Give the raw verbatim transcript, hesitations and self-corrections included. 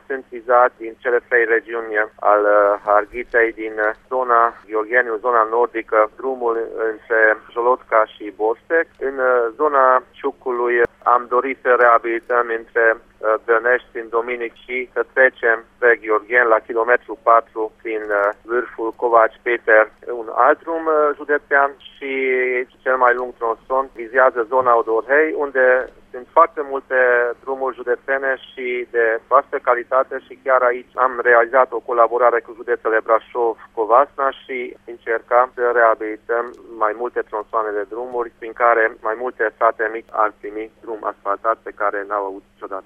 sunt vizați din cele trei regiuni al Harghitei, din zona Gheorgheniu, zona nordică, drumul între Jolotca și Bostec. În zona Ciucului am dorit să reabilităm între Bănești, în Dominic și să trecem pe Gheorghen la kilometru patru prin vârful Covaci-Peter, un alt drum județean, și cel mai lung tronson vizează zona Odorhei, unde sunt foarte multe drumuri județene și de vastă calitate și chiar aici am realizat o colaborare cu județele Brașov, Covasna și încercăm să reabilităm mai multe tronsoane de drumuri prin care mai multe sate mici ar primi drum asfaltat pe care n-au avut niciodată.